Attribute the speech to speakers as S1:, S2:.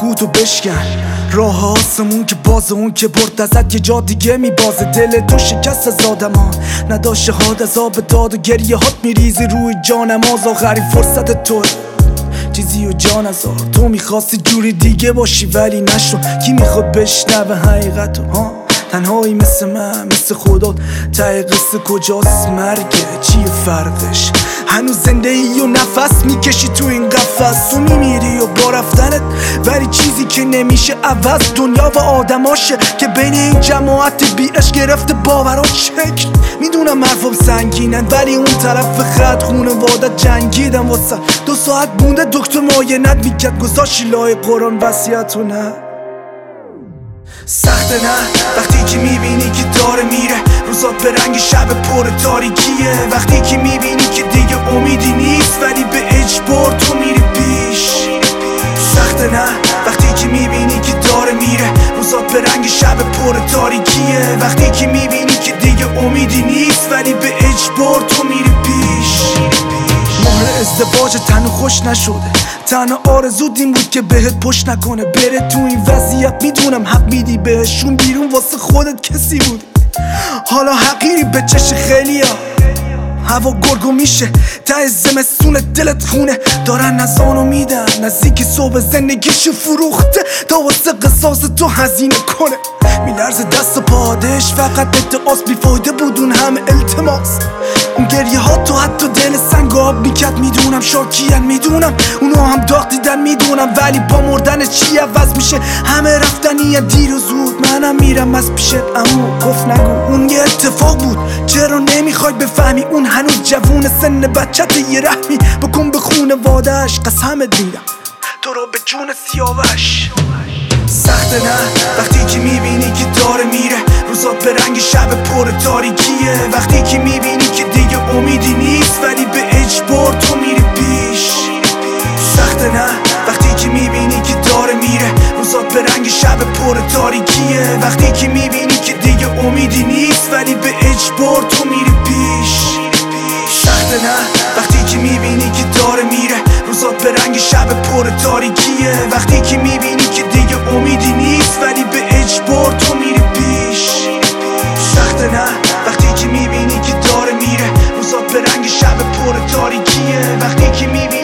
S1: گوتو بشکن راه آسمون که بازه، اون که برد ازت یه جا دیگه میبازه. دل تو شکست از آدمان نداشت شهاد از آب داد و گریه هات میریزی روی جانم. آخرین فرصت تو چیزی و جان ازار تو میخواستی جوری دیگه باشی ولی نشو. کی میخواد بشنوه حقیقتو ها؟ تنهایی مثل من مثل خودت ته قصه کجاست؟ مرگه چیه فرقش؟ هنوز زنده ای و نفس میکشی تو این قفس. تو میمیری و با رفتنت ولی چیزی که نمیشه عوض دنیا و آدماشه که بین این جماعت بی عشق گرفته باورات شکل. میدونم حرفم سنگینن ولی اون طرف خط خونوادت جنگیدن واسه 2 ساعت مونده دکتر معاینت میکرد گذاشتی لای قرآن وصیتو نه. سخته نه وقتی که میبینی که داره میره روزات به رنگ شب پر تاریکیه. وقتی که میبینی که دیگه امیدی نیست ولی به اجبار تو میری پیش. سخته نه وقتی که میبینی که داره میره روزات به رنگ شب پر تاریکیه. وقتی که میبینی که دیگه امیدی نیست ولی به اجبار تو میری پیش. مهر ازدواج تنو خوش نشده، تنها آرزود این بود که بهت پشت نکنه بره تو این وضعیت. میدونم حق میدی بهشون بیرون واسه خودت کسی بودی. حالا حقیری به چش خیلیا، هوا گرگو میشه ته زمستون دلت خونه. دارن نزانو میدن نزدیکی صبح زندگیشو فروخته تا واسه قصاص تو هزینه کنه. میلرزه دست و پادش فقط ادعاست بیفایده بود اون همه التماس. اون گریه ها تو حتی دل سنگ آب میکرد. میدونم شاکیان میدونم اونا هم داغ دیدن میدونم ولی با مردن چی عوض میشه؟ همه رفتنیه دیر و زود منم میرم از پیشت اما گفت نگو اون یه اتفاق بود. چرا نمیخوای بفهمی اون هنوز جوون سن بچت؟ یه رحمی بکن به خونواده‌اش قسمت میدم تو رو به جون سیاوش. سخته نه وقتی که میبینی که داره میره روزات به رنگ شب پر تاریکیه. وقتی که میبینی که دیگه امیدی نیست ولی به اجبار تو میری پیش. سخته نه وقتی که میبینی که داره میره روزات به رنگ شب پر تاریکیه. وقتی که میبینی که دیگه امیدی نیست ولی به اجبار تو میری پیش. سخته نه وقتی که میبینی که داره میره روزات به رنگ شب پر تاریکیه. وقتی که میبینی که دیگه امیدی نیست ولی به اجبار تو میری پیش. سخته نه وقتی که میبینی که داره میره روزات به رنگ شب پر تاریکیه. وقتی که میبینی